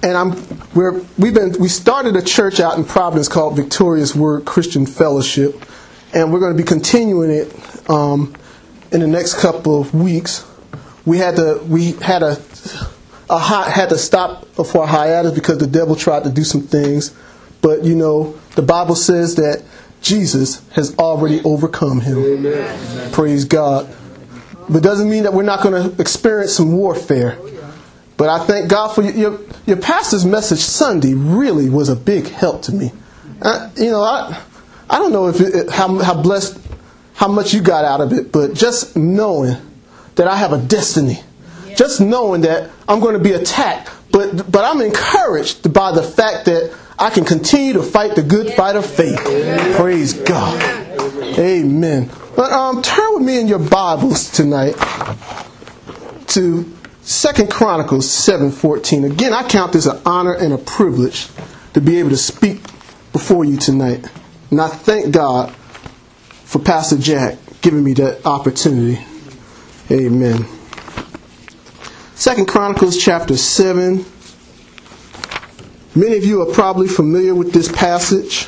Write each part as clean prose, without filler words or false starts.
And we started a church out in Providence called Victorious Word Christian Fellowship, and we're going to be continuing it in the next couple of weeks. We had to stop for a hiatus because the devil tried to do some things, but the Bible says that Jesus has already overcome him. Amen. Praise God. But it doesn't mean that we're not going to experience some warfare. But I thank God for your pastor's message Sunday really was a big help to me. I don't know how blessed, how much you got out of it, but just knowing that I have a destiny, just knowing that I'm going to be attacked, but I'm encouraged by the fact that I can continue to fight the good fight of faith. Amen. Praise God. Amen. But turn with me in your Bibles tonight to 2 Chronicles 7:14. Again, I count this an honor and a privilege to be able to speak before you tonight. And I thank God for Pastor Jack giving me that opportunity. Amen. 2 Chronicles chapter 7. Many of you are probably familiar with this passage.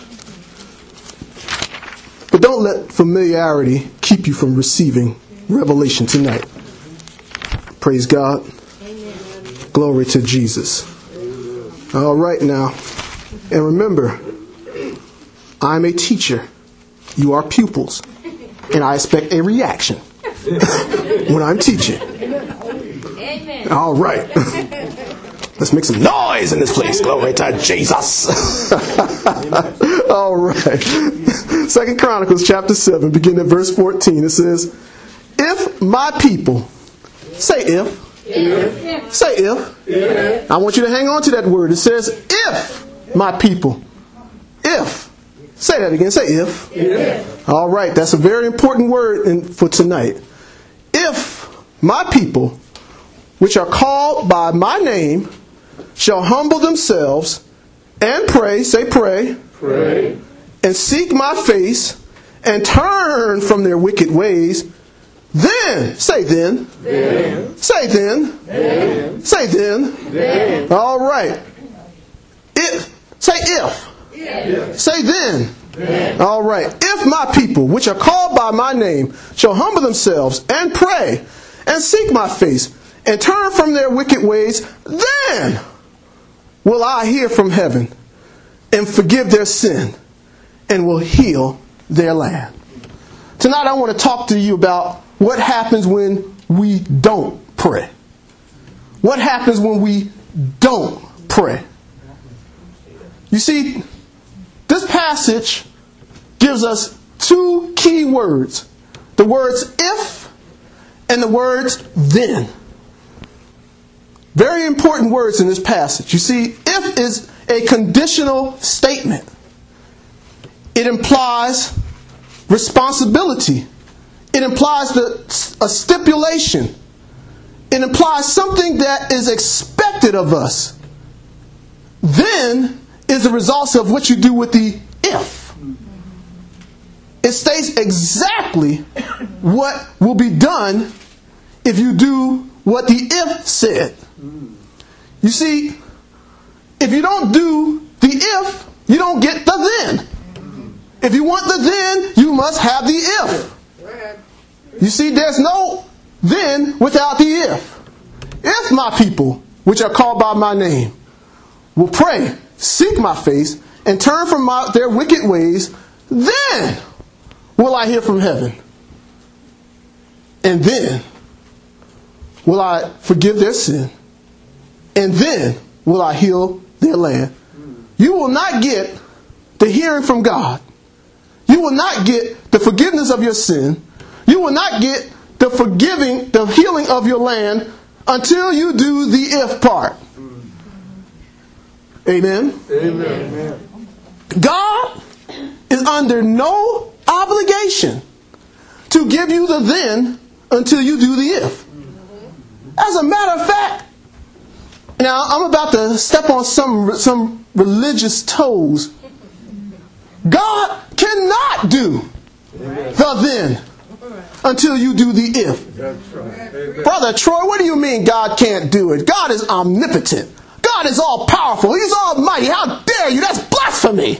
But don't let familiarity keep you from receiving revelation tonight. Praise God. Amen. Glory to Jesus. Amen. All right now. And remember, I'm a teacher. You are pupils. And I expect a reaction when I'm teaching. Amen. All right. Let's make some noise in this place. Glory to Jesus. All right. 2 Chronicles chapter 7, beginning at verse 14. It says, if my people, say if. Say if. I want you to hang on to that word. It says, if my people. If. Say that again. Say if. All right. That's a very important word for tonight. If my people, which are called by my name, shall humble themselves and pray, say pray, and seek my face and turn from their wicked ways, then, say then, say then, say then. All right. Say if. Say then. All right. If my people, which are called by my name, shall humble themselves and pray and seek my face and turn from their wicked ways, then will I hear from heaven and forgive their sin and will heal their land. Tonight I want to talk to you about what happens when we don't pray. What happens when we don't pray? You see, this passage gives us two key words. The words if and the words then. Very important words in this passage. You see, if is a conditional statement. It implies responsibility. It implies a stipulation. It implies something that is expected of us. Then is the result of what you do with the if. It states exactly what will be done if you do what the if said. You see, if you don't do the if, you don't get the then. If you want the then, you must have the if. You see, there's no then without the if. If my people, which are called by my name, will pray, seek my face, and turn from their wicked ways, then will I hear from heaven. And then will I forgive their sin. And then will I heal their land. You will not get the hearing from God. You will not get the forgiveness of your sin. You will not get the healing of your land until you do the if part. Amen? Amen. God is under no obligation to give you the then until you do the if. As a matter of fact, now I'm about to step on some religious toes. God cannot do the then until you do the if. Brother Troy, what do you mean God can't do it? God is omnipotent. God God is all powerful. He's almighty. How dare you? That's blasphemy.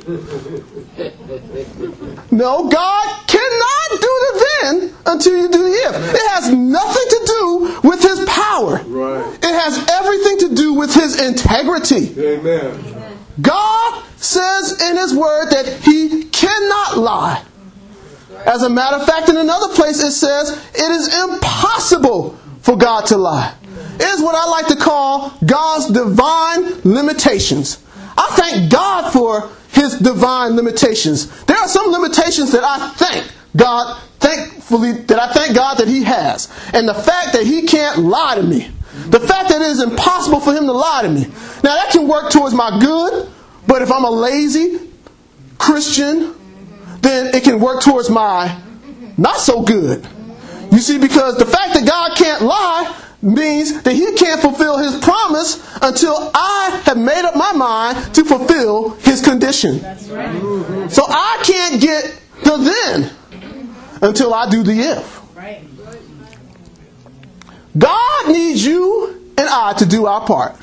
No, God cannot do the then until you do the if. It has nothing to do with his power. Right. It has everything to do with his integrity. Amen. God says in his word that he cannot lie. As a matter of fact, in another place it says it is impossible for God to lie. It is what I like to call God's divine limitations. I thank God for his divine limitations. There are some limitations that I thank God, that I thank God that he has. And the fact that he can't lie to me. The fact that it is impossible for him to lie to me. Now that can work towards my good, but if I'm a lazy Christian, then it can work towards my not so good. You see, because the fact that God can't lie means that he can't fulfill his promise until I have made up my mind to fulfill his condition. That's right. So I can't get the then until I do the if. Right. God needs you and I to do our part.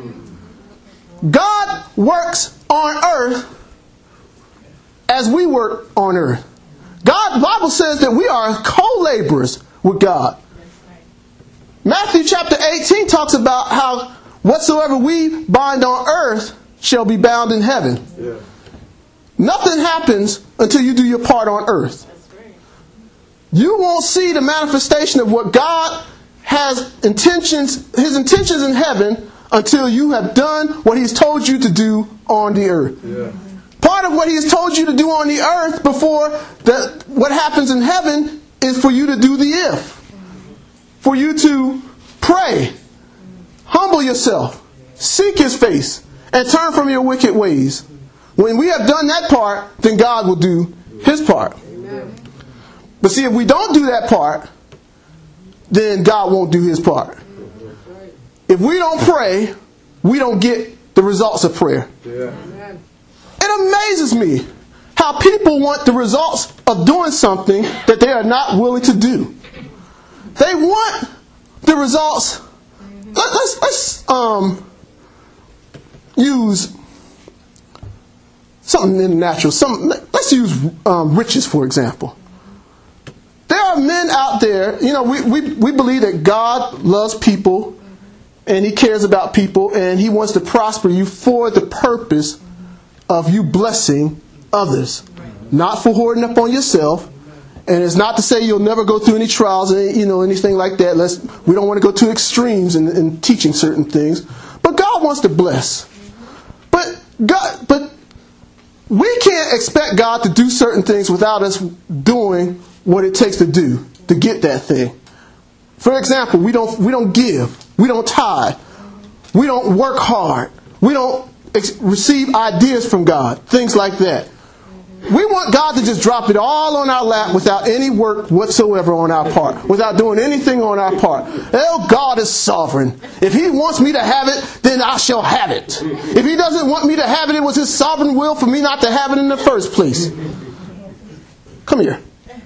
God works on earth as we work on earth. The Bible says that we are co-laborers with God. Matthew chapter 18 talks about how whatsoever we bind on earth shall be bound in heaven. Yeah. Nothing happens until you do your part on earth. You won't see the manifestation of what God has his intentions in heaven until you have done what he's told you to do on the earth. Yeah. Part of what he's told you to do on the earth before what happens in heaven is for you to do the if. For you to pray, humble yourself, seek his face, and turn from your wicked ways. When we have done that part, then God will do his part. Amen. But see, if we don't do that part, then God won't do his part. If we don't pray, we don't get the results of prayer. Yeah. It amazes me how people want the results of doing something that they are not willing to do. They want the results. Let's use something in the natural. Let's use riches, for example. There are men out there, we believe that God loves people and he cares about people and he wants to prosper you for the purpose of you blessing others. Not for hoarding up on yourself. And it's not to say you'll never go through any trials, anything like that. We don't want to go to extremes in teaching certain things. But God wants to bless. But we can't expect God to do certain things without us doing what it takes to do to get that thing. For example, we don't give, we don't tithe, we don't work hard, we don't receive ideas from God, things like that. We want God to just drop it all on our lap without any work whatsoever on our part, without doing anything on our part. Oh, God is sovereign. If he wants me to have it, then I shall have it. If he doesn't want me to have it, it was his sovereign will for me not to have it in the first place. Come here.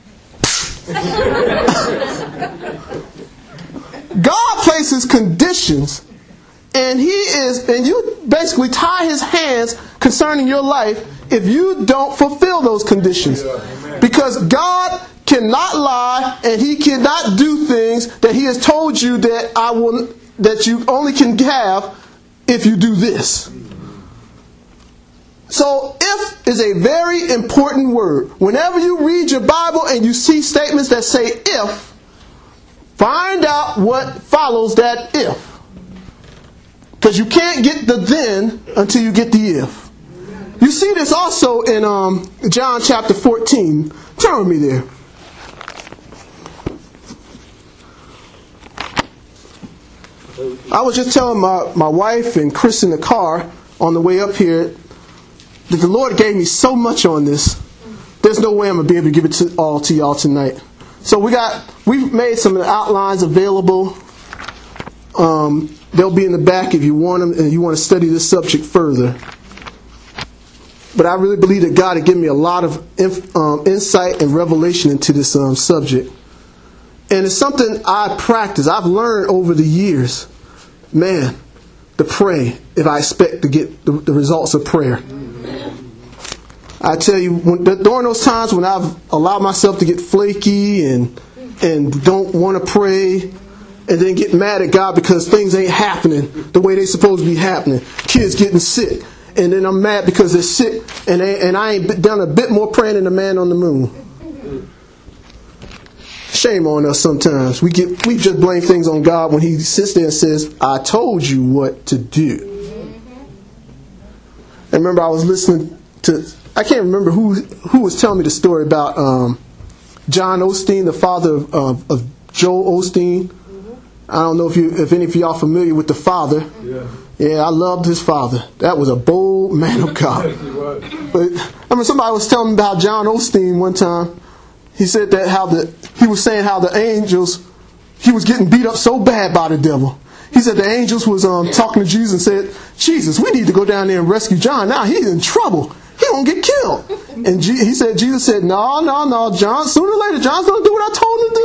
God places conditions, and you basically tie his hands concerning your life if you don't fulfill those conditions. Because God cannot lie, and he cannot do things that he has told you that you only can have if you do this. So if is a very important word. Whenever you read your Bible and you see statements that say if, find out what follows that if. Because you can't get the then until you get the if. You see this also in John chapter 14. Turn with me there. I was just telling my wife and Chris in the car on the way up here that the Lord gave me so much on this. There's no way I'm going to be able to give it all to y'all tonight. So we've made some outlines available. They'll be in the back if you want them and you want to study this subject further. But I really believe that God had given me a lot of insight and revelation into this subject. And it's something I practice. I've learned over the years. Man, to pray if I expect to get the results of prayer. I tell you, during those times when I've allowed myself to get flaky and don't want to pray, and then get mad at God because things ain't happening the way they're supposed to be happening. Kids getting sick, and then I'm mad because they're sick, and I ain't done a bit more praying than the man on the moon. Shame on us sometimes. We just blame things on God when He sits there and says, "I told you what to do." I remember I was listening to, I can't remember who was telling me the story about John Osteen, the father of Joel Osteen. I don't know if any of y'all are familiar with the father. Yeah, I loved his father. That was a bold man of God. But I remember somebody was telling me about John Osteen one time. He said that he was saying how the angels, he was getting beat up so bad by the devil. He said the angels was talking to Jesus and said, "Jesus, we need to go down there and rescue John. Now he's in trouble. He gonna get killed." And Jesus said, "No, John. Sooner or later, John's gonna do what I told him to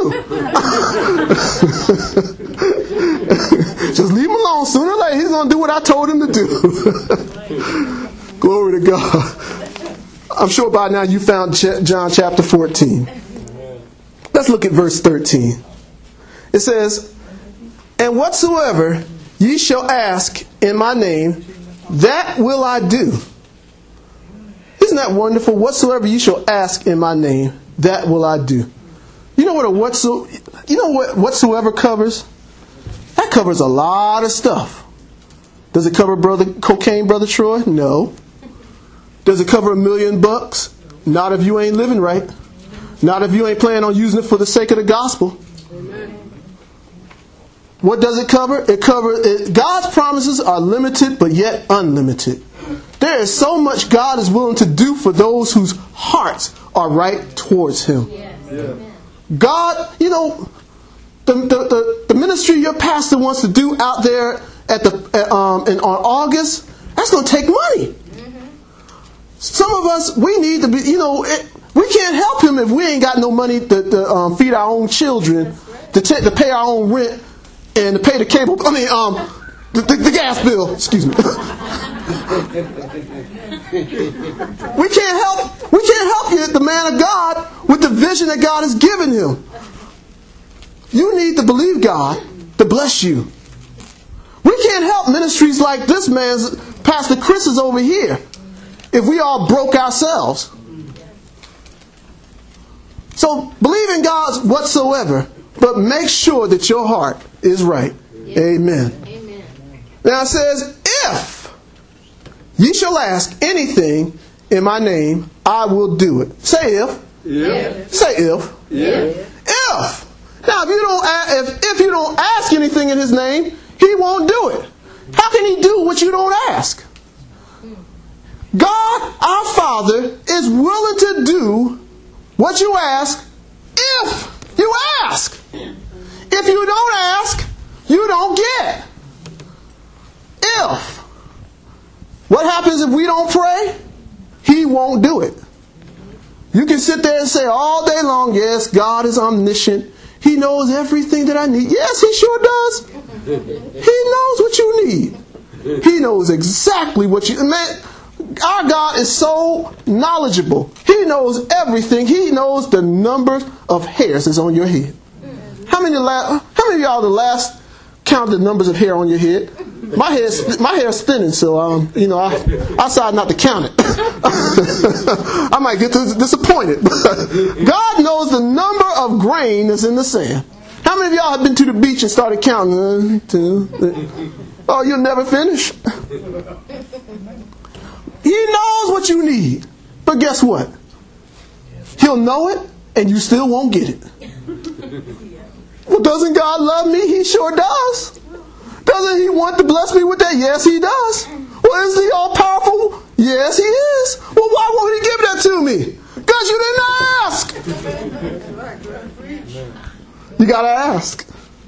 do. Just leave him alone. Sooner or later, he's gonna do what I told him to do." Glory to God. I'm sure by now you found John chapter 14. Let's look at verse 13. It says, "And whatsoever ye shall ask in my name, that will I do." Isn't that wonderful? Whatsoever you shall ask in my name, that will I do. You know what whatsoever covers? That covers a lot of stuff. Does it cover cocaine, Brother Troy? No. Does it cover $1 million? Not if you ain't living right. Not if you ain't planning on using it for the sake of the gospel. Amen. What does it cover? God's promises are limited but yet unlimited. There is so much God is willing to do for those whose hearts are right towards Him. Yes. Yeah. God, the ministry your pastor wants to do out there on August, that's going to take money. Mm-hmm. Some of us, we need to be, we can't help him if we ain't got no money to feed our own children, to pay our own rent, and to pay the cable. The gas bill. Excuse me. We can't help you, the man of God, with the vision that God has given him. You need to believe God to bless you. We can't help ministries like this man's, Pastor Chris is over here, if we all broke ourselves. So believe in God's whatsoever, but make sure that your heart is right. Amen. Amen. Now it says, "If ye shall ask anything in my name, I will do it." Say if. If. Say if. If. Now if you don't ask anything in His name, He won't do it. How can He do what you don't ask? God, our Father, is willing to do what you ask if you ask. If you don't ask, you don't get. If. What happens if we don't pray? He won't do it. You can sit there and say all day long, "Yes, God is omniscient. He knows everything that I need." Yes, He sure does. He knows what you need. He knows exactly what you... Man, our God is so knowledgeable. He knows everything. He knows the number of hairs that's on your head. How many of y'all the last count the numbers of hair on your head? My hair is thinning, so I decided not to count it. I might get disappointed. God knows the number of grain that's in the sand. How many of y'all have been to the beach and started counting? 1, 2, 3. Oh, you'll never finish. He knows what you need. But guess what? He'll know it and you still won't get it. Well, doesn't God love me? He sure does. Doesn't He want to bless me with that? Yes, He does. Well, is He all powerful? Yes, He is. Well, why won't He give that to me? Because you didn't ask. You got to ask.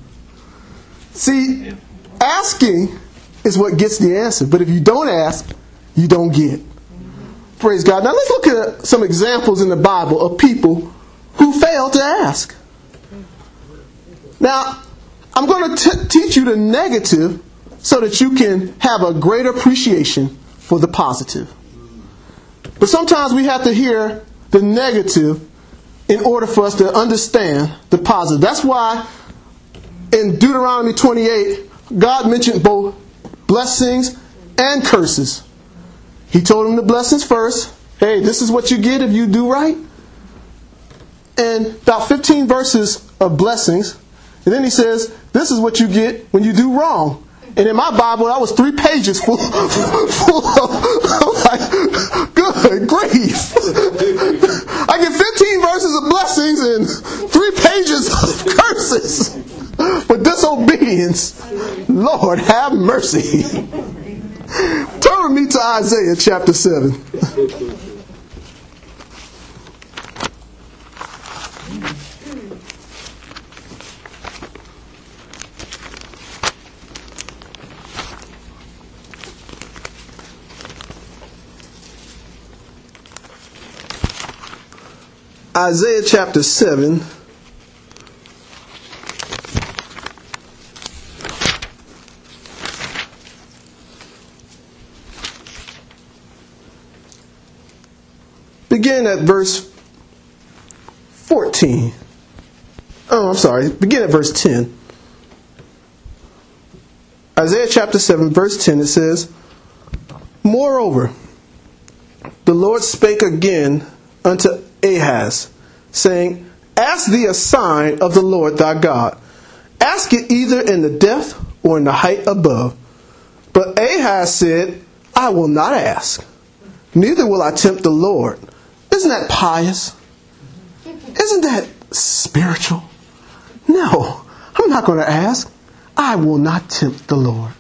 See, asking is what gets the answer. But if you don't ask, you don't get. Praise God. Now let's look at some examples in the Bible of people who failed to ask. Now, I'm going to teach you the negative so that you can have a greater appreciation for the positive. But sometimes we have to hear the negative in order for us to understand the positive. That's why in Deuteronomy 28, God mentioned both blessings and curses. He told him the blessings first. Hey, this is what you get if you do right. And about 15 verses of blessings. And then he says, this is what you get when you do wrong. And in my Bible, that was 3 pages full of I'm like, good grief. I get 15 verses of blessings and 3 pages of curses for disobedience. Lord, have mercy. Turn with me to Isaiah chapter 7. Isaiah chapter 7. Begin at verse 14. Begin at verse 10. Isaiah chapter 7, verse 10, it says, Moreover, the Lord spake again unto Ahaz, saying, Ask thee a sign of the Lord thy God. Ask it either in the depth or in the height above. But Ahaz said, I will not ask, neither will I tempt the Lord. Isn't that pious? Isn't that spiritual? No, I'm not going to ask. I will not tempt the Lord.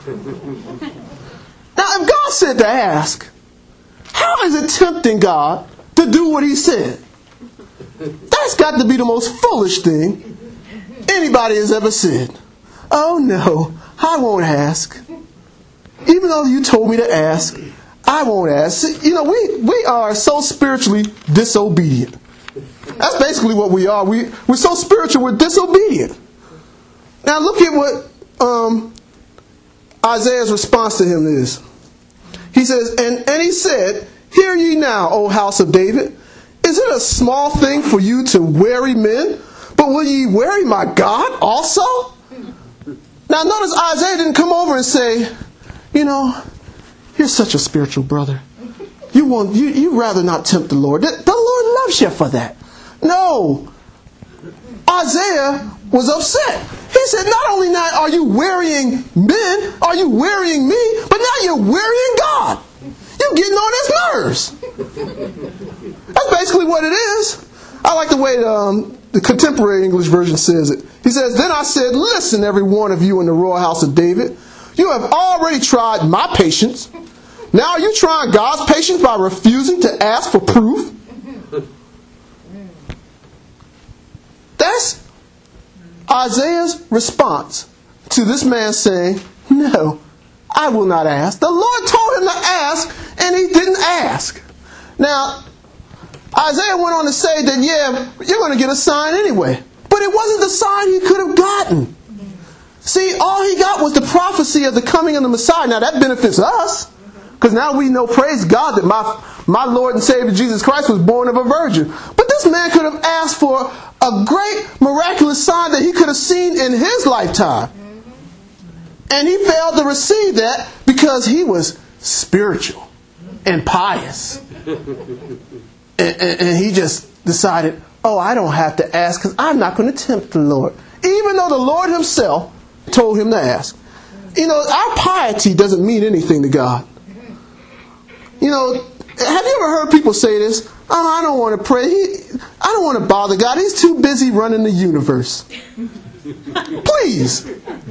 Now, if God said to ask, how is it tempting God to do what he said? That's got to be the most foolish thing anybody has ever said. Oh no, I won't ask. Even though you told me to ask, I won't ask. You know, we are so spiritually disobedient. That's basically what we are. We're so spiritual, we're disobedient. Now look at what Isaiah's response to him is. He says, and he said, Hear ye now, O house of David. Is it a small thing for you to weary men? But will ye weary my God also? Now notice Isaiah didn't come over and say, you know, you're such a spiritual brother. You rather not tempt the Lord. The Lord loves you for that. No. Isaiah was upset. He said, not only now are you wearying men, are you wearying me, but now you're wearying God. You're getting on his nerves. That's basically what it is. I like the way the contemporary English version says it. He says, Then I said, Listen, every one of you in the royal house of David. You have already tried my patience. Now are you trying God's patience by refusing to ask for proof? That's Isaiah's response to this man saying, No, I will not ask. The Lord told him to ask, and he didn't ask. Now, Isaiah went on to say that, yeah, you're going to get a sign anyway. But it wasn't the sign he could have gotten. See, all he got was the prophecy of the coming of the Messiah. Now, that benefits us. Because now we know, praise God, that my Lord and Savior Jesus Christ was born of a virgin. But this man could have asked for a great miraculous sign that he could have seen in his lifetime. And he failed to receive that because he was spiritual and pious. And he just decided, oh, I don't have to ask because I'm not going to tempt the Lord. Even though the Lord himself told him to ask. You know, our piety doesn't mean anything to God. You know, have you ever heard people say this? Oh, I don't want to pray. I don't want to bother God. He's too busy running the universe. Please.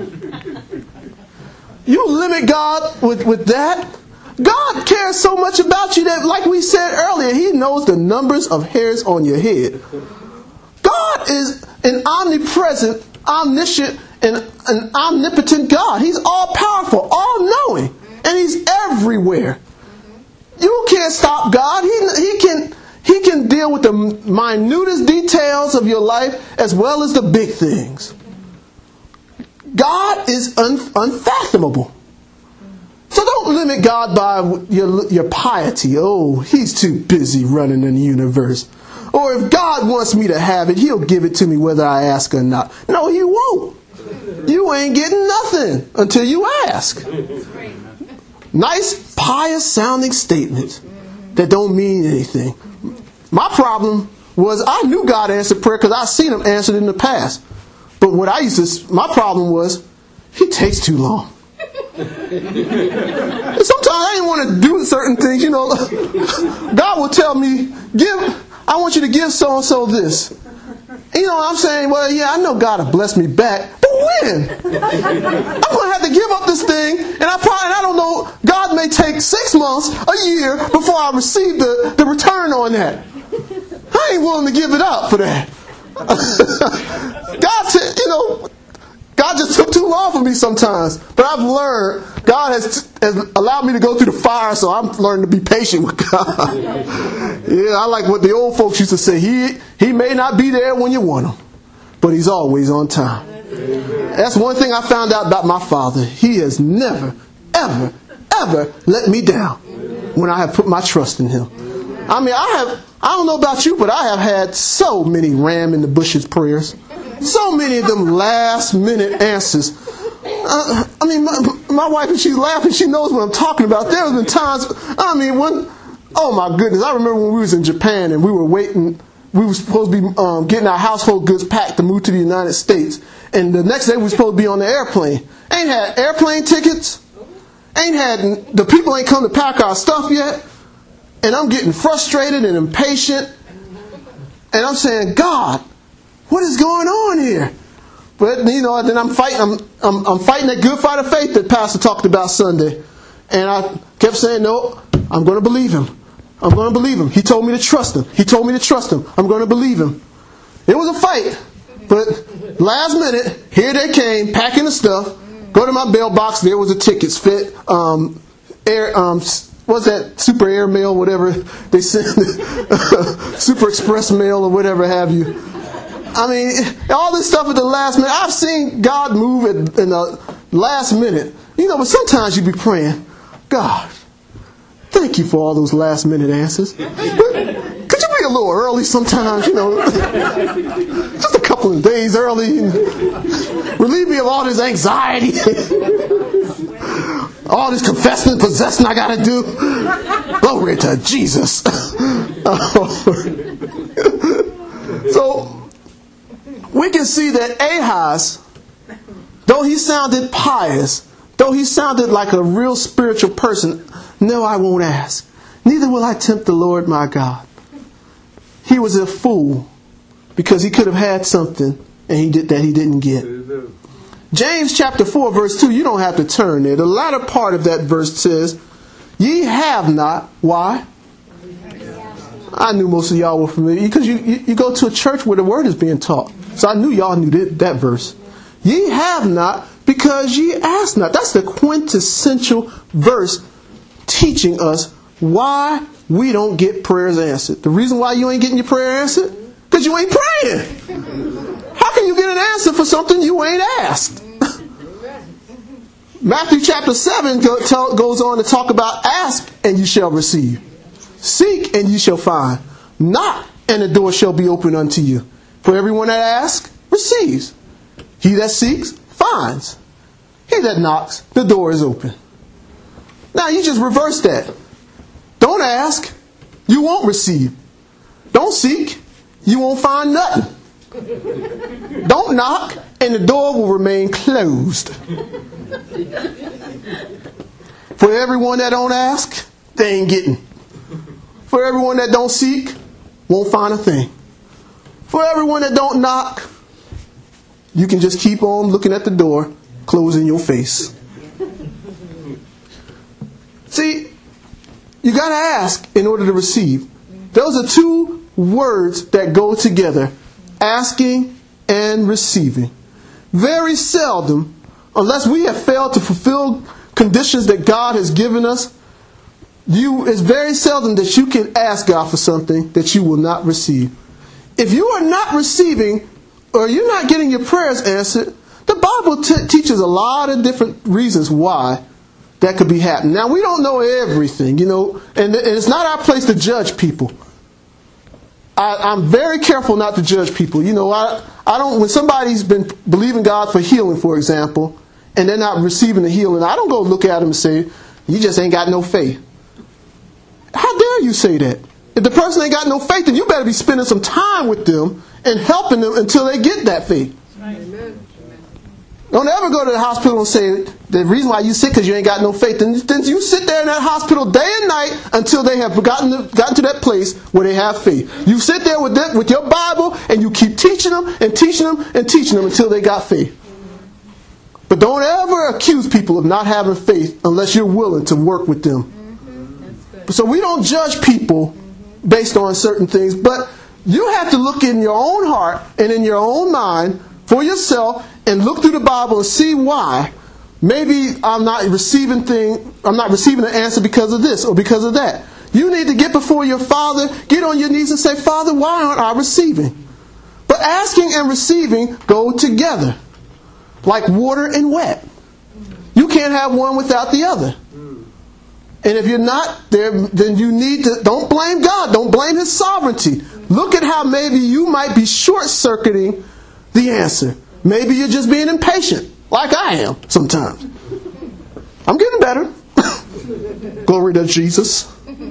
You limit God with that? God cares so much about you that, like we said earlier, he knows the numbers of hairs on your head. God is an omnipresent, omniscient, and an omnipotent God. He's all powerful, all knowing, and he's everywhere. You can't stop God. He can deal with the minutest details of your life as well as the big things. God is unfathomable. So don't limit God by your piety. Oh, he's too busy running in the universe. Or if God wants me to have it, he'll give it to me whether I ask or not. No, he won't. You ain't getting nothing until you ask. Nice, pious sounding statements that don't mean anything. My problem was I knew God answered prayer because I've seen him answered in the past. But what my problem was, he takes too long. And sometimes I didn't want to do certain things, God will tell me, I want you to give so-and-so this. You know what I'm saying? Well, yeah, I know God will bless me back. But when? I'm going to have to give up this thing, and I don't know, God may take 6 months, a year, before I receive the return on that. I ain't willing to give it up for that. God just took too long for me sometimes. But I've learned God has allowed me to go through the fire, so I'm learning to be patient with God. Yeah, I like what the old folks used to say. He may not be there when you want him, but he's always on time. That's one thing I found out about my father. He has never, ever, ever let me down when I have put my trust in him. I mean, I don't know about you, but I have had so many ram in the bushes prayers. So many of them last minute answers. My wife, and she's laughing, she knows what I'm talking about. There have been times, oh my goodness, I remember when we was in Japan and we were waiting, we were supposed to be getting our household goods packed to move to the United States. And the next day we were supposed to be on the airplane. Ain't had airplane tickets. The people ain't come to pack our stuff yet. And I'm getting frustrated and impatient. And I'm saying, God, what is going on here? But then I'm fighting that good fight of faith that Pastor talked about Sunday. And I kept saying, no, I'm going to believe him. I'm going to believe him. He told me to trust him. He told me to trust him. I'm going to believe him. It was a fight. But last minute, here they came, packing the stuff. Go to my mailbox. There was a tickets fit. What's that? Super Air Mail, whatever they send. Super Express Mail or whatever have you. I mean, all this stuff at the last minute. I've seen God move in the last minute. But sometimes you be praying, God, thank you for all those last minute answers. But could you be a little early sometimes, just a couple of days early and relieve me of all this anxiety, all this confessing and possessing I got to do. Glory to Jesus. So we can see that Ahaz, though he sounded pious, though he sounded like a real spiritual person, no, I won't ask. Neither will I tempt the Lord my God. He was a fool because he could have had something and he didn't get. James chapter 4 verse 2, you don't have to turn there. The latter part of that verse says, ye have not. Why? I knew most of y'all were familiar because you go to a church where the word is being taught. So I knew y'all knew that verse. Ye have not because ye ask not. That's the quintessential verse teaching us why we don't get prayers answered. The reason why you ain't getting your prayer answered? Because you ain't praying. How can you get an answer for something you ain't asked? Matthew chapter 7 goes on to talk about ask and you shall receive. Seek and you shall find. Knock and the door shall be opened unto you. For everyone that asks, receives. He that seeks, finds. He that knocks, the door is open. Now you just reverse that. Don't ask, you won't receive. Don't seek, you won't find nothing. Don't knock, and the door will remain closed. For everyone that don't ask, they ain't getting. For everyone that don't seek, won't find a thing. For everyone that don't knock, you can just keep on looking at the door, closing your face. See, you got to ask in order to receive. Those are two words that go together. Asking and receiving. Very seldom, unless we have failed to fulfill conditions that God has given us, it's very seldom that you can ask God for something that you will not receive. If you are not receiving or you're not getting your prayers answered, The Bible teaches a lot of different reasons why that could be happening. Now, we don't know everything, and it's not our place to judge people. I'm very careful not to judge people. I don't. When somebody's been believing God for healing, for example, and they're not receiving the healing, I don't go look at them and say, "You just ain't got no faith." How dare you say that? If the person ain't got no faith, then you better be spending some time with them and helping them until they get that faith. Amen. Don't ever go to the hospital and say, the reason why you sick because you ain't got no faith. Then you sit there in that hospital day and night until they have gotten to that place where they have faith. You sit there with your Bible and you keep teaching them and teaching them and teaching them until they got faith. But don't ever accuse people of not having faith unless you're willing to work with them. So we don't judge people based on certain things, but you have to look in your own heart and in your own mind for yourself and look through the Bible and see why. Maybe I'm not receiving the answer because of this or because of that. You need to get before your Father, get on your knees and say, Father, why aren't I receiving? But asking and receiving go together, like water and wet. You can't have one without the other. And if you're not there, then you need to, don't blame God. Don't blame His sovereignty. Look at how maybe you might be short-circuiting the answer. Maybe you're just being impatient, like I am sometimes. I'm getting better. Glory to Jesus.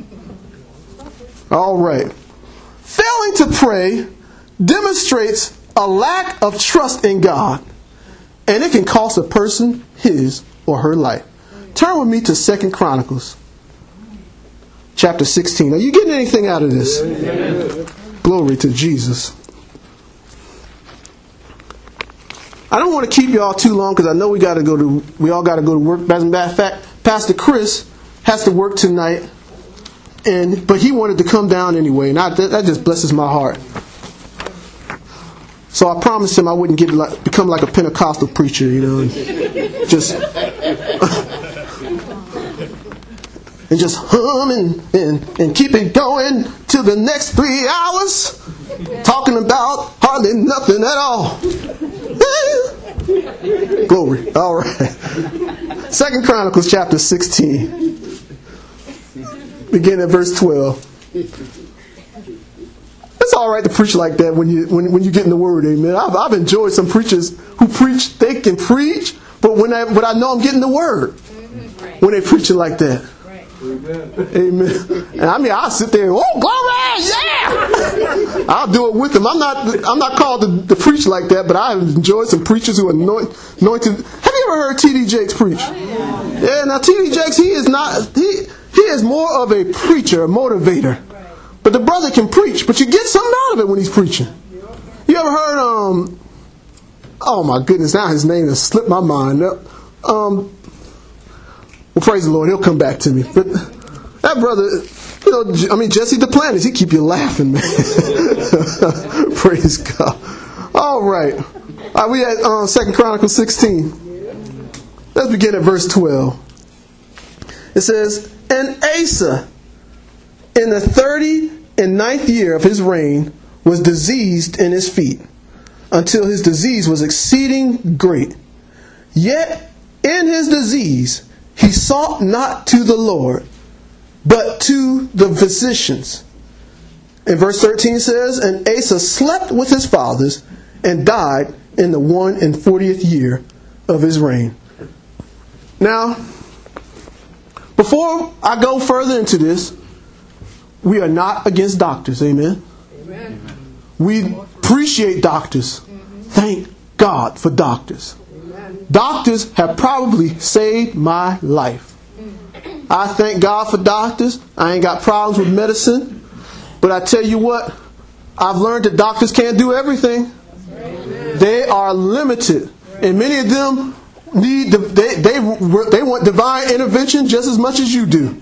All right. Failing to pray demonstrates a lack of trust in God, and it can cost a person his or her life. Turn with me to 2 Chronicles, chapter 16. Are you getting anything out of this? Amen. Glory to Jesus. I don't want to keep y'all too long because I know we all got to go to work. As a matter of fact, Pastor Chris has to work tonight, but he wanted to come down anyway, and that just blesses my heart. So I promised him I wouldn't become like a Pentecostal preacher, and just and just hum and keep it going till the next 3 hours, talking about hardly nothing at all. Glory. All right. 2 Chronicles chapter 16. Begin at verse 12. It's all right to preach like that when you get in the Word, amen. I've enjoyed some preachers who preach, they can preach, but when I know I'm getting the Word when they preach it like that. Amen. And I'll sit there, oh, glory, yeah! I'll do it with them. I'm not called to preach like that, but I've enjoyed some preachers who are anointed. Have you ever heard T.D. Jakes preach? Yeah, now T.D. Jakes, he is more of a preacher, a motivator. But the brother can preach, but you get something out of it when he's preaching. You ever heard, oh my goodness, now his name has slipped my mind. Well, praise the Lord, he'll come back to me. But that brother, Jesse Duplantis, he keep you laughing, man. Praise God. All right. We at 2 Chronicles 16. Let's begin at verse 12. It says, And Asa, in the 39th year of his reign, was diseased in his feet, until his disease was exceeding great. Yet in his disease he sought not to the Lord, but to the physicians. And verse 13 says, And Asa slept with his fathers, and died in the 41st year of his reign. Now, before I go further into this, we are not against doctors, amen? Amen. We appreciate doctors. Thank God for doctors. Amen. Doctors have probably saved my life. I thank God for doctors. I ain't got problems with medicine. But I tell you what, I've learned that doctors can't do everything. Amen. They are limited. And many of them they want divine intervention just as much as you do.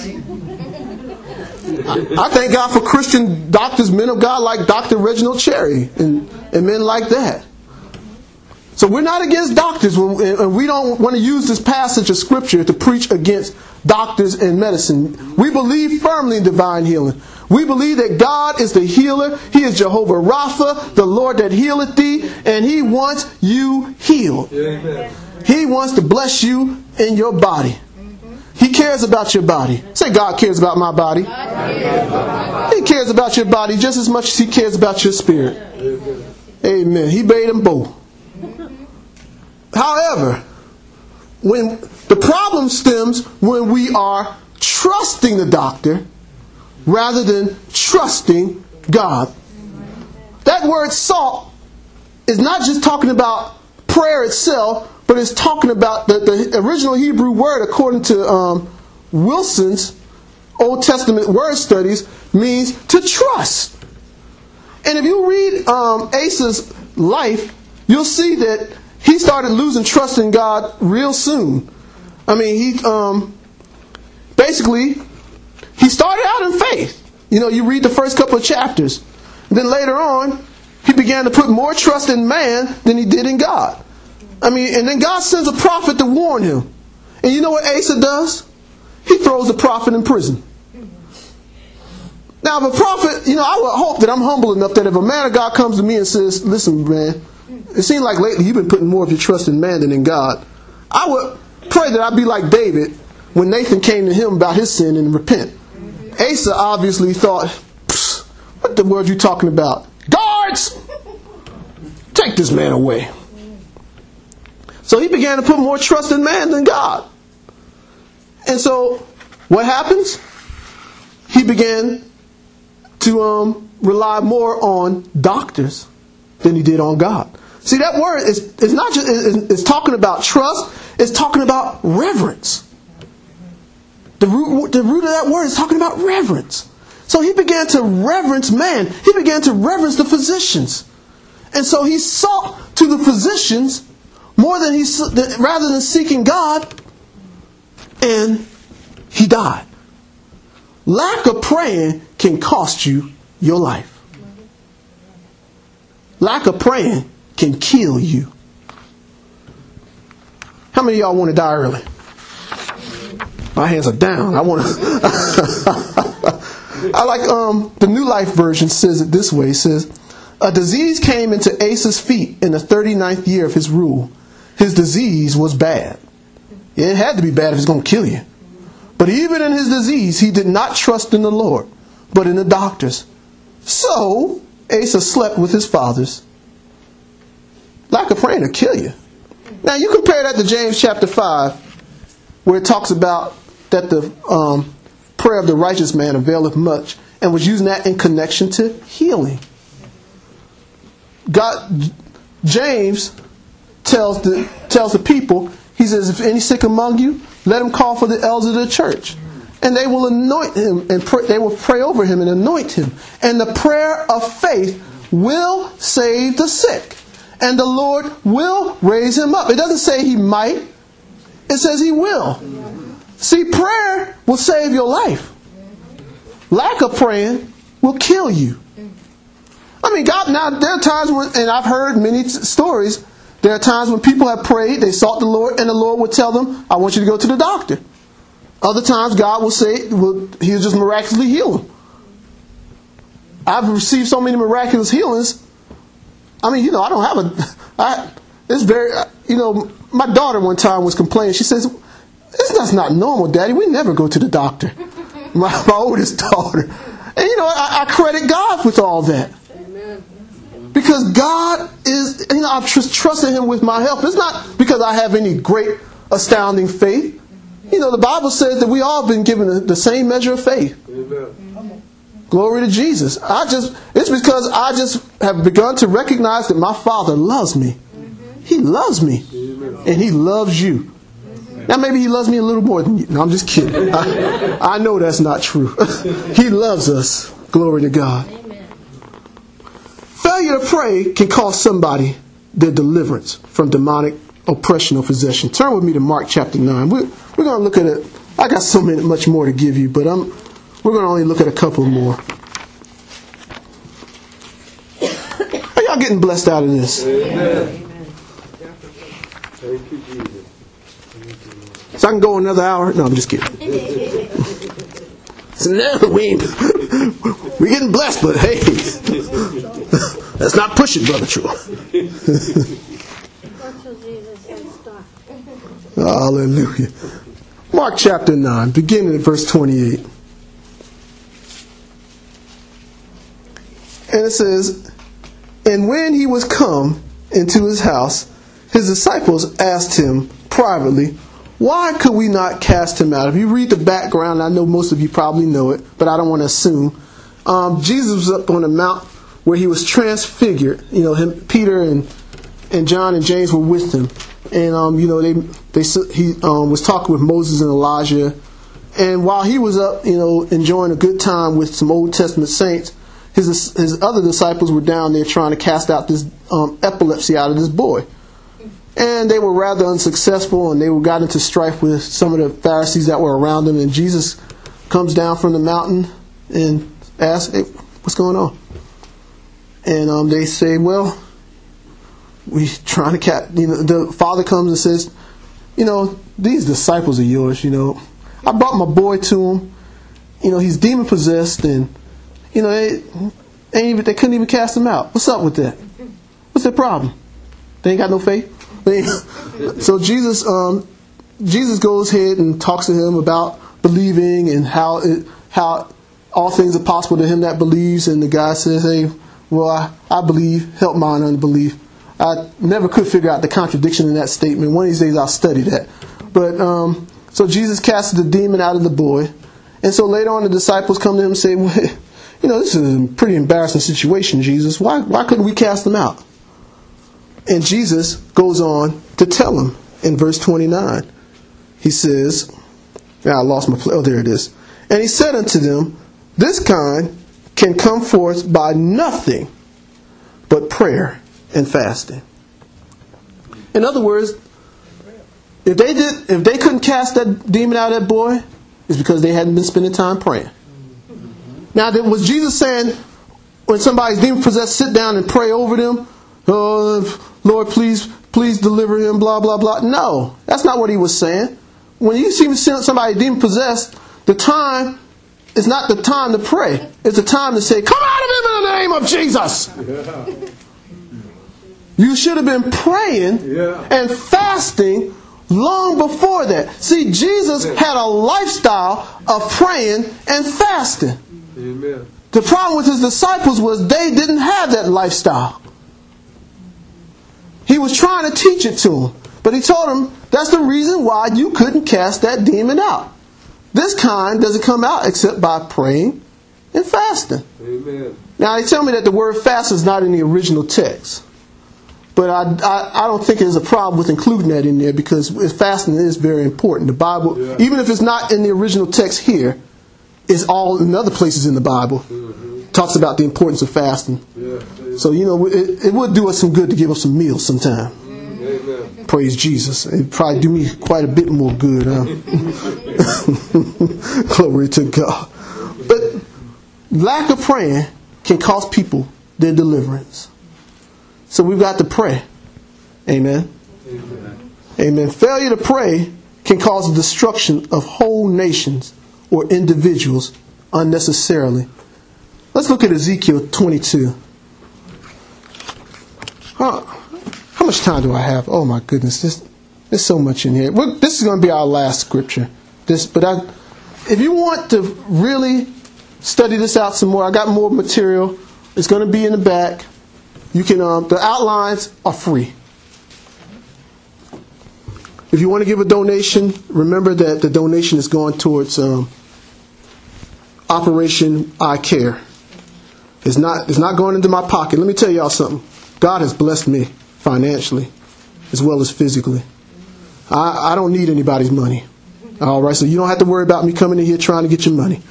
I thank God for Christian doctors, men of God like Dr. Reginald Cherry and men like that. So we're not against doctors, and we don't want to use this passage of Scripture to preach against doctors and medicine. We believe firmly in divine healing. We believe that God is the healer. He is Jehovah Rapha, the Lord that healeth thee, and He wants you healed. Amen. He wants to bless you in your body. He cares about your body. Say, God cares about my body. He cares about your body just as much as He cares about your spirit. Amen. He made them both. However, when the problem stems when we are trusting the doctor rather than trusting God. That word sought is not just talking about prayer itself, but it's talking about the original Hebrew word, according to Wilson's Old Testament word studies, means to trust. And if you read Asa's life, you'll see that he started losing trust in God real soon. I mean, he started out in faith. You know, you read the first couple of chapters. Then later on, he began to put more trust in man than he did in God. I mean, and then God sends a prophet to warn him. And you know what Asa does? He throws the prophet in prison. Now, if a prophet, you know, I would hope that I'm humble enough that if a man of God comes to me and says, listen, man, it seems like lately you've been putting more of your trust in man than in God. I would pray that I'd be like David when Nathan came to him about his sin and repent. Asa obviously thought, what the word are you talking about? Guards! Take this man away. So he began to put more trust in man than God. And so what happens? He began to rely more on doctors than he did on God. See, that word is not just it's talking about trust, it's talking about reverence. The root of that word is talking about reverence. So he began to reverence man. He began to reverence the physicians. And so he sought to the physicians more than rather than seeking God, and he died. Lack of praying can cost you your life. Lack of praying can kill you. How many of y'all want to die early? My hands are down. I want to. I like the New Life version says it this way. It says, a disease came into Asa's feet in the 39th year of his rule. His disease was bad. It had to be bad if it's going to kill you. But even in his disease, he did not trust in the Lord, but in the doctors. So Asa slept with his fathers. Lack of praying will kill you. Now you compare that to James chapter 5, where it talks about that the prayer of the righteous man availeth much, and was using that in connection to healing. James tells the people, he says, if any sick among you, let him call for the elders of the church, and they will anoint him, and they will pray over him and anoint him. And the prayer of faith will save the sick, and the Lord will raise him up. It doesn't say he might, it says he will. See, prayer will save your life. Lack of praying will kill you. I mean, God, now there are times when, and I've heard many stories, there are times when people have prayed, they sought the Lord, and the Lord would tell them, I want you to go to the doctor. Other times God will say, He'll just miraculously heal them. I've received so many miraculous healings. I mean, I don't have it's very, my daughter one time was complaining. She says, that's not normal, Daddy. We never go to the doctor. My oldest daughter. And I credit God with all that. Amen. Because God is, I've trusted Him with my health. It's not because I have any great, astounding faith. The Bible says that we all have been given the same measure of faith. Amen. Glory to Jesus. It's because I just have begun to recognize that my Father loves me. He loves me. And He loves you. Now maybe He loves me a little more than you. No, I'm just kidding. I know that's not true. He loves us. Glory to God. Amen. Failure to pray can cost somebody their deliverance from demonic oppression or possession. Turn with me to Mark chapter 9. We're going to look at it. I got much more to give you, but we're going to only look at a couple more. Are y'all getting blessed out of this? Amen. Thank you, Jesus. So I can go another hour? No, I'm just kidding. So now getting blessed, but hey, let's not push it, Brother Troy. Hallelujah. Mark chapter 9, beginning at verse 28. And it says, and when he was come into his house, his disciples asked him privately, why could we not cast him out? If you read the background, I know most of you probably know it, but I don't want to assume. Jesus was up on a mount where he was transfigured. You know, Peter and John and James were with him. And, you know, he was talking with Moses and Elijah. And while he was up, you know, enjoying a good time with some Old Testament saints, his other disciples were down there trying to cast out this epilepsy out of this boy. And they were rather unsuccessful, and they got into strife with some of the Pharisees that were around them. And Jesus comes down from the mountain and asks, hey, what's going on? And they say, well, we trying to catch, you know, the father comes and says, you know, these disciples of yours, you know, I brought my boy to him, you know, he's demon possessed, and, you know, they couldn't even cast him out. What's up with that? What's their problem? They ain't got no faith? So Jesus goes ahead and talks to him about believing and how all things are possible to him that believes. And the guy says, hey, well, I believe, help mine unbelief. I never could figure out the contradiction in that statement. One of these days I'll study that. But so Jesus casts the demon out of the boy. And so later on the disciples come to him and say, well, you know, this is a pretty embarrassing situation, Jesus. Why couldn't we cast him out? And Jesus goes on to tell him in verse 29. He says, I lost my place. Oh, there it is. And he said unto them, this kind can come forth by nothing but prayer and fasting. In other words, if they couldn't cast that demon out of that boy, it's because they hadn't been spending time praying. Now, was Jesus saying, when somebody's demon possessed, sit down and pray over them? Oh, Lord, please deliver him, blah, blah, blah. No, that's not what he was saying. When you see somebody demon possessed, the time is not the time to pray. It's the time to say, come out of him in the name of Jesus. Yeah. You should have been praying and fasting long before that. See, Jesus had a lifestyle of praying and fasting. Amen. The problem with his disciples was they didn't have that lifestyle. He was trying to teach it to them. But he told them that's the reason why you couldn't cast that demon out. This kind doesn't come out except by praying and fasting. Amen. Now they tell me that the word fast is not in the original text. But I don't think there's a problem with including that in there, because fasting is very important. The Bible, even if it's not in the original text here, it's all in other places in the Bible. Talks about the importance of fasting. So, you know, it would do us some good to give us some meals sometime. Amen. Praise Jesus. It'd probably do me quite a bit more good. Huh? Glory to God. But lack of praying can cost people their deliverance. So we've got to pray. Amen. Amen. Amen. Failure to pray can cause the destruction of whole nations or individuals unnecessarily. Let's look at Ezekiel 22. How much time do I have? Oh my goodness, there's so much in here. This is going to be our last scripture. If you want to really study this out some more, I got more material. It's going to be in the back. You can. The outlines are free. If you want to give a donation, remember that the donation is going towards Operation I Care. It's not going into my pocket. Let me tell y'all something. God has blessed me financially as well as physically. I don't need anybody's money. All right, so you don't have to worry about me coming in here trying to get your money.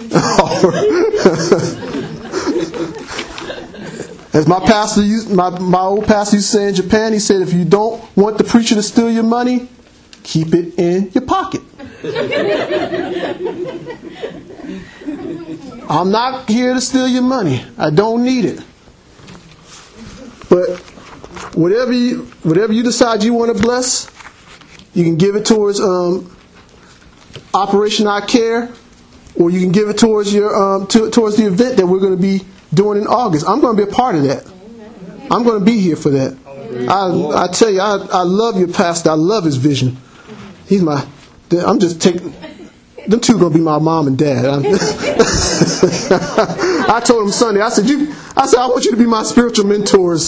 As my pastor, my old pastor used to say in Japan, he said, if you don't want the preacher to steal your money, keep it in your pocket. I'm not here to steal your money. I don't need it. But whatever you decide you want to bless, you can give it towards Operation I Care, or you can give it towards your towards the event that we're going to be doing in August. I'm going to be a part of that. I'm going to be here for that. I tell you, I love your pastor. I love his vision. He's my. I'm just taking. Them two going to be my mom and dad. I told him Sunday. I said, I want you to be my spiritual mentors.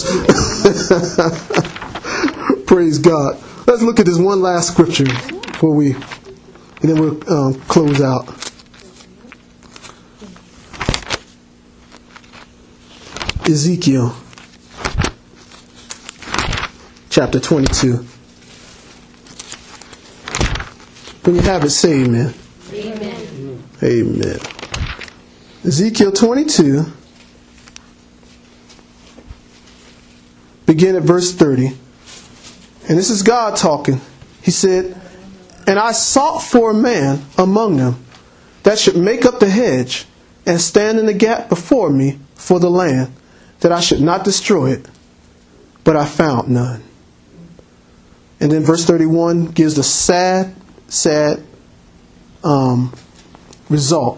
Praise God. Let's look at this one last scripture and then we'll close out. Ezekiel chapter 22. When you have it, say amen. Amen. Amen. Ezekiel 22, begin at verse 30. And this is God talking. He said, "And I sought for a man among them that should make up the hedge and stand in the gap before me for the land, that I should not destroy it. But I found none." And then verse 31 gives the sad result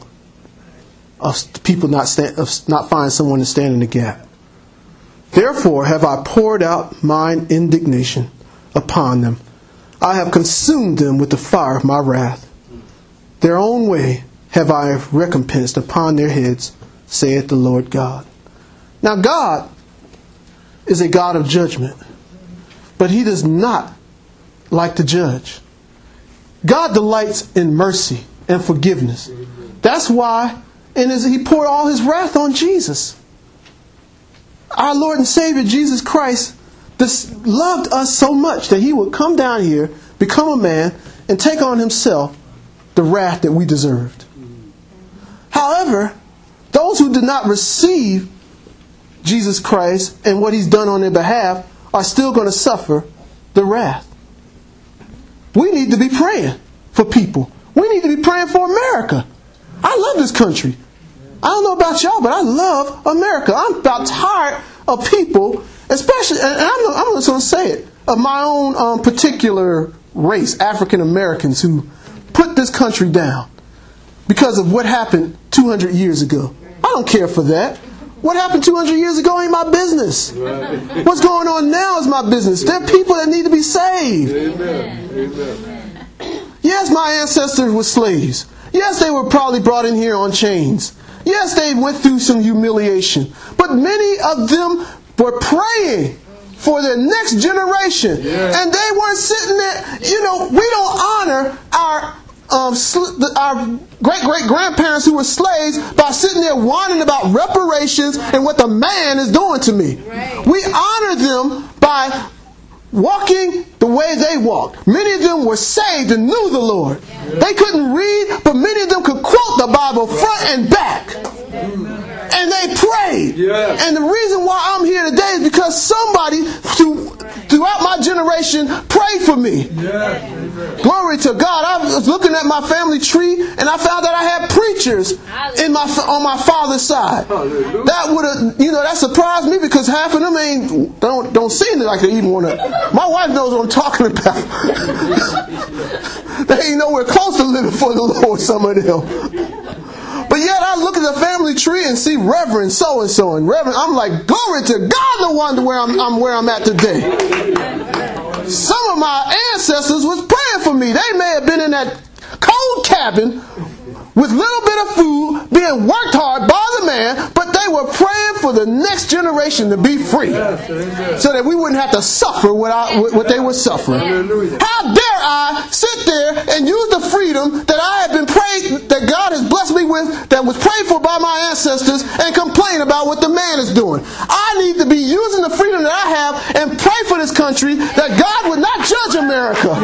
of people not finding someone to stand in the gap. "Therefore have I poured out mine indignation upon them. I have consumed them with the fire of my wrath. Their own way have I recompensed upon their heads, saith the Lord God." Now God is a God of judgment, but He does not like to judge. God delights in mercy and forgiveness. That's why He poured all His wrath on Jesus. Our Lord and Savior Jesus Christ loved us so much that He would come down here, become a man, and take on Himself the wrath that we deserved. However, those who did not receive Jesus Christ and what He's done on their behalf are still going to suffer the wrath. We need to be praying for people. We need to be praying for America. I love this country. I don't know about y'all, but I love America. I'm about tired of people, especially, and I'm just going to say it, of my own particular race, African Americans, who put this country down because of what happened 200 years ago. I don't care for that. What happened 200 years ago ain't my business. What's going on now is my business. There are people that need to be saved. Amen. Yes, my ancestors were slaves. Yes, they were probably brought in here on chains. Yes, they went through some humiliation. But many of them were praying for their next generation. Yeah. And they weren't sitting there. You know, we don't honor our great-great-grandparents who were slaves by sitting there whining about reparations and what the man is doing to me. Right. We honor them by walking the way they walked. Many of them were saved and knew the Lord. Yeah. They couldn't read, but many of them could quote the Bible front and back. And they prayed. Yeah. And the reason why I'm here today is because somebody throughout my generation prayed for me. Yeah. Glory to God. I was looking at my family tree and I found that I had preachers on my father's side. That would have, that surprised me because half of them don't seem like they even want to. My wife knows what I'm talking about. They ain't nowhere close to living for the Lord, some of them. But yet I look at the family tree and see Reverend so-and-so and Reverend. I'm like, glory to God, no wonder where I'm at today. Some of my ancestors was praying for me. They may have been in that cold cabin with little bit of food, being worked hard by the man, but they were praying for the next generation to be free, so that we wouldn't have to suffer what they were suffering. How dare I sit there and use the freedom that I have been prayed, that God has blessed me with, that was prayed for by my ancestors, and complain about what the man is doing? I need to be using the freedom that I have and pray for this country, that God would not judge America,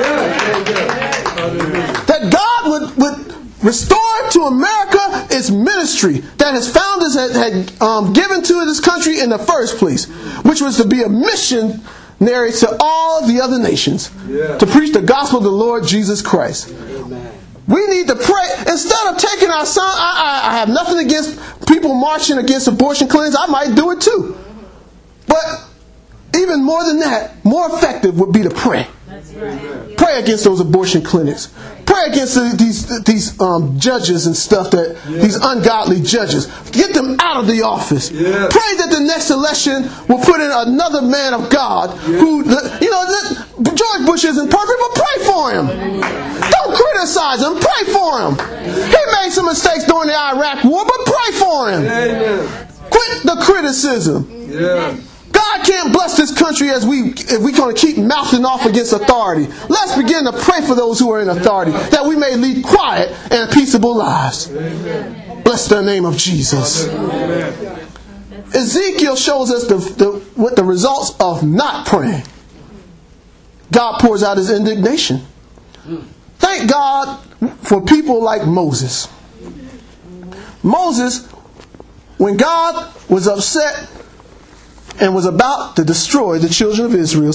that God would restore to America its ministry that his founders had given to this country in the first place, which was to be a missionary to all the other nations, to preach the gospel of the Lord Jesus Christ. Amen. We need to pray. Instead of taking our son, I have nothing against people marching against abortion clinics. I might do it too. But even more than that, more effective would be to pray. That's right. Pray against those abortion clinics. Pray against these judges and stuff, these ungodly judges. Get them out of the office. Yeah. Pray that the next election will put in another man of God who, George Bush isn't perfect, but pray for him. Don't criticize him. Pray for him. He made some mistakes during the Iraq War, but pray for him. Amen. Quit the criticism. Yeah. God can't bless this country if we're going to keep mouthing off against authority. Let's begin to pray for those who are in authority, that we may lead quiet and peaceable lives. Amen. Bless the name of Jesus. Amen. Ezekiel shows us what the results of not praying. God pours out his indignation. Thank God for people like Moses. Moses, when God was upset and was about to destroy the children of Israel,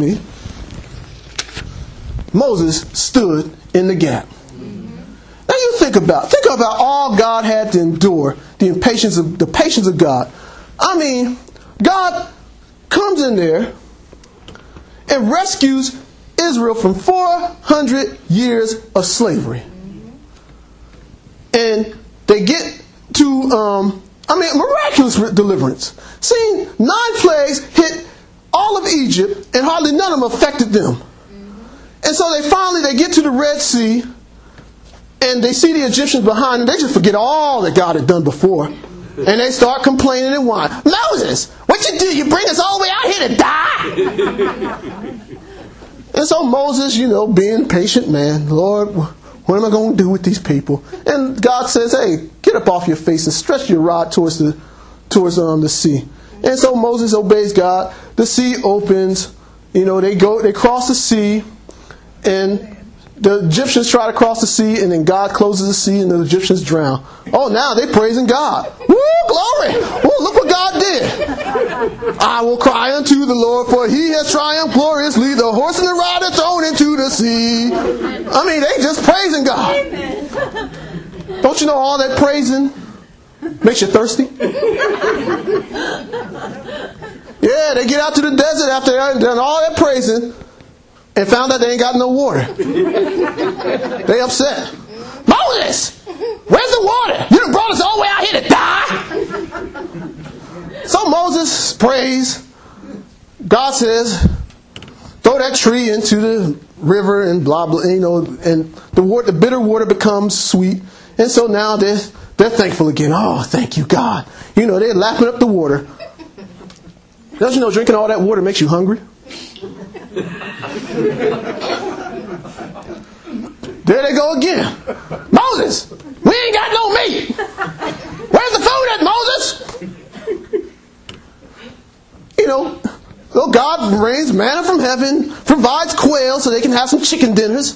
Moses stood in the gap. Now you think about all God had to endure, the patience of God. I mean, God comes in there and rescues Israel from 400 years of slavery. And they get to, miraculous deliverance. See, 9 plagues hit all of Egypt and hardly none of them affected them. And so they get to the Red Sea and they see the Egyptians behind them. They just forget all that God had done before. And they start complaining and whining. Moses, what you do? You bring us all the way out here to die? And so Moses, being patient man, Lord, what am I going to do with these people? And God says, hey, get up off your face and stretch your rod towards the sea. And so Moses obeys God. The sea opens. They cross the sea, and the Egyptians try to cross the sea, and then God closes the sea, and the Egyptians drown. Oh, now they're praising God. Woo, glory! Woo, look what God did. I will cry unto the Lord, for he has triumphed gloriously. The horse and the rider thrown into the sea. I mean, they just praising God. Don't you know all that praising makes you thirsty? Yeah, they get out to the desert after they've done all that praising and found out they ain't got no water. They upset. Moses, where's the water? You done brought us all the way out here to die. So Moses prays. God says, throw that tree into the river and blah blah. And the bitter water becomes sweet. And so now they're thankful again. Oh, thank you, God. They're lapping up the water. Don't you know drinking all that water makes you hungry? There they go again. Moses, we ain't got no meat. Where's the food at, Moses? God rains manna from heaven, provides quail so they can have some chicken dinners.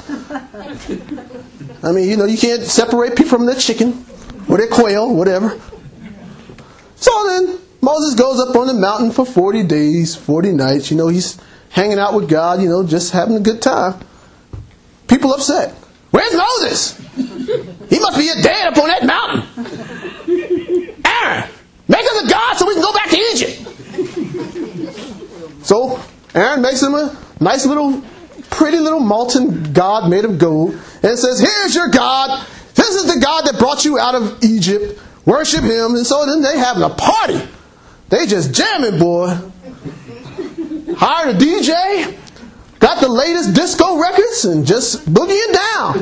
I mean, you can't separate people from their chicken or their quail, whatever. So then Moses goes up on the mountain for 40 days, 40 nights. He's hanging out with God, just having a good time. People upset. Where's Moses? He must be dead up on that mountain. Aaron, make us a god so we can go back to Egypt. So Aaron makes him a nice pretty little molten god made of gold. And says, here's your God. This is the God that brought you out of Egypt. Worship him. And so then they having a party. They just jamming, boy. Hired a DJ. Got the latest disco records and just boogieing down.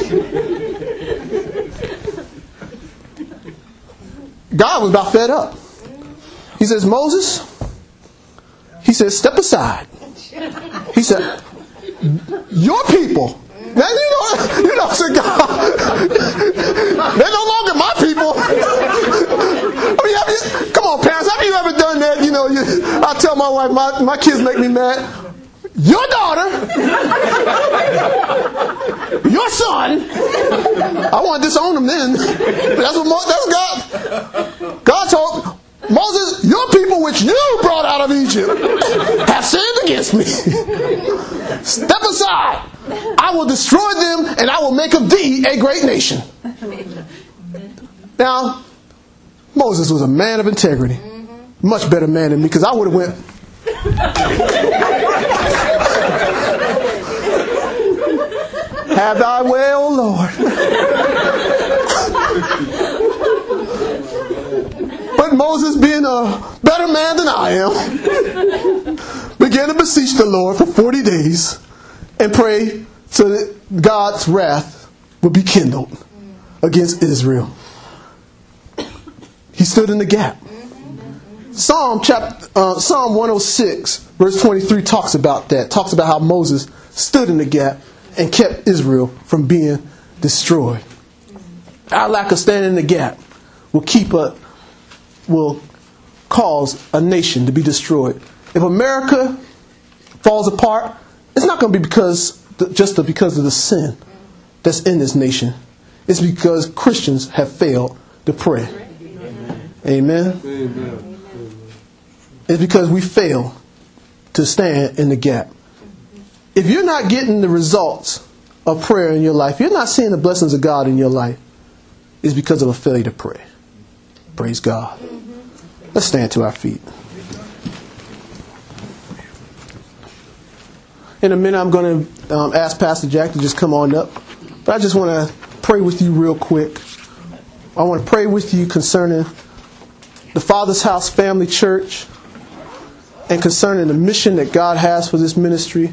God was about fed up. He says, Moses, step aside. He said, your people. Now say God, they're no longer my people. Come on, parents, have you ever done that? I tell my wife, my kids make me mad. Your daughter, your son. I want to disown them then. That's God. God told Moses, your people which you brought out of Egypt have sinned against me. Step aside. I will destroy them and I will make of thee a great nation. Now, Moses was a man of integrity. Much better man than me, because I would have went. Have thy way, O Lord. But Moses, being a better man than I am, began to beseech the Lord for 40 days and pray so that God's wrath would be kindled against Israel. He stood in the gap. Psalm 106, verse 23 talks about that. Talks about how Moses stood in the gap and kept Israel from being destroyed. Our lack of standing in the gap will cause a nation to be destroyed. If America falls apart, it's not going to be because of the sin that's in this nation. It's because Christians have failed to pray. Amen. Amen. It's because we fail to stand in the gap. If you're not getting the results of prayer in your life, you're not seeing the blessings of God in your life, it's because of a failure to pray. Praise God. Let's stand to our feet. In a minute, I'm going to ask Pastor Jack to just come on up. But I just want to pray with you real quick. I want to pray with you concerning the Father's House Family Church and concerning the mission that God has for this ministry.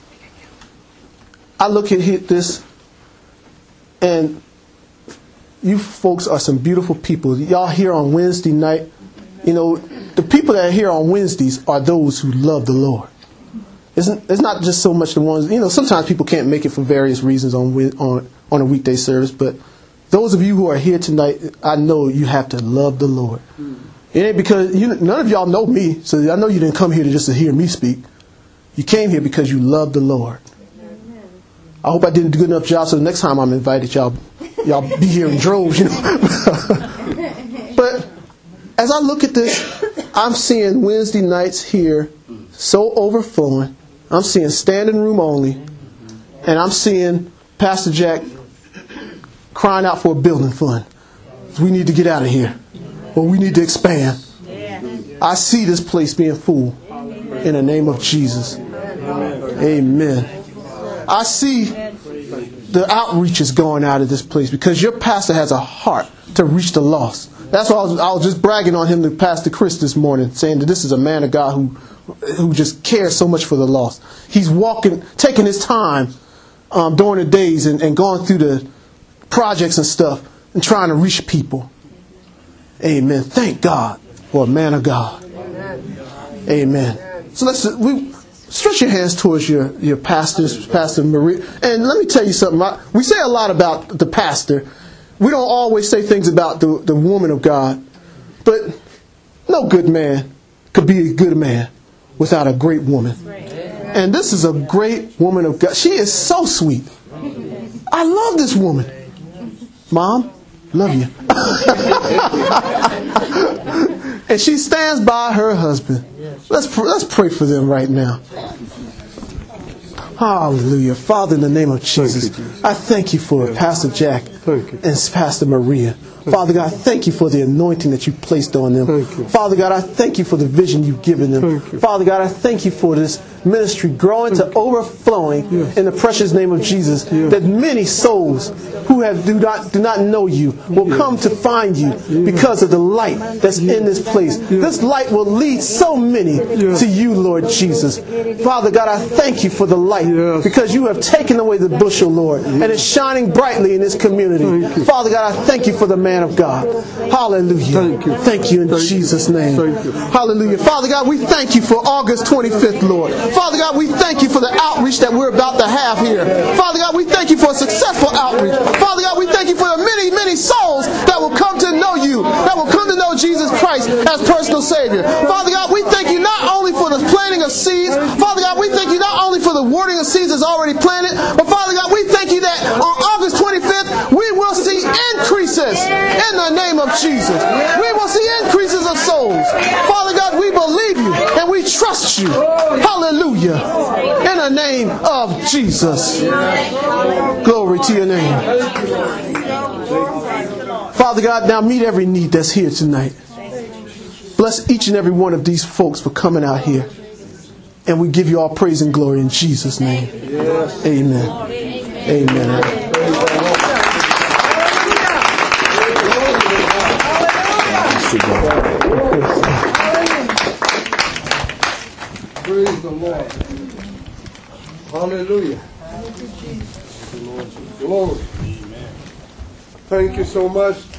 I look at this, and you folks are some beautiful people. Y'all here on Wednesday night. You know, the people that are here on Wednesdays are those who love the Lord. It's not just so much the ones, you know, sometimes people can't make it for various reasons on a weekday service, but those of you who are here tonight, I know you have to love the Lord. It ain't because none of y'all know me, so I know you didn't come here just to hear me speak. You came here because you love the Lord. I hope I did a good enough job so the next time I'm invited, y'all be here in droves, you know. But as I look at this, I'm seeing Wednesday nights here so overflowing. I'm seeing standing room only. And I'm seeing Pastor Jack crying out for a building fund. We need to get out of here. Or we need to expand. I see this place being full in the name of Jesus. Amen. I see the outreach is going out of this place because your pastor has a heart to reach the lost. That's why I was just bragging on him to Pastor Chris this morning, saying that this is a man of God who just cares so much for the lost. He's taking his time during the days and going through the projects and stuff and trying to reach people. Amen. Thank God for a man of God. Amen. So stretch your hands towards your pastors, Pastor Maria. And let me tell you something. We say a lot about the pastor. We don't always say things about the woman of God. But no good man could be a good man without a great woman. And this is a great woman of God. She is so sweet. I love this woman. Mom, love you. And she stands by her husband. Let's pray for them right now. Hallelujah. Father, in the name of Jesus, I thank you for Pastor Jack and Pastor Maria. Father God, thank you for the anointing that you placed on them. Father God, I thank you for the vision you've given them. Father God, I thank you for this ministry growing to overflowing in the precious name of Jesus, that many souls who do not know you will come to find you because of the light that's in this place. This light will lead so many to you, Lord Jesus. Father God, I thank you for the light because you have taken away the bushel, Lord, and it's shining brightly in this community. Father God, I thank you for the man of God. Hallelujah. Thank you in Jesus' name. Hallelujah. Father God, we thank you for August 25th, Lord. Father God, we thank you for the outreach that we're about to have here. Father God, we thank you for a successful outreach. Father God, we thank you for the many, many souls that will come to know you, that will come to know Jesus Christ as personal Savior. Father God, we thank you not only for the planting of seeds. Father God, we thank you not only for the watering of seeds that's already planted, but Father God, we thank you that on August 25th, we will see increases in the name of Jesus. We will see increases of souls. Father God, we believe you and we trust you. Hallelujah. In the name of Jesus. Glory to your name. Father God, now meet every need that's here tonight. Bless each and every one of these folks for coming out here. And we give you all praise and glory in Jesus' name. Amen. Amen. Praise the Lord. Hallelujah. Glory. Thank you so much.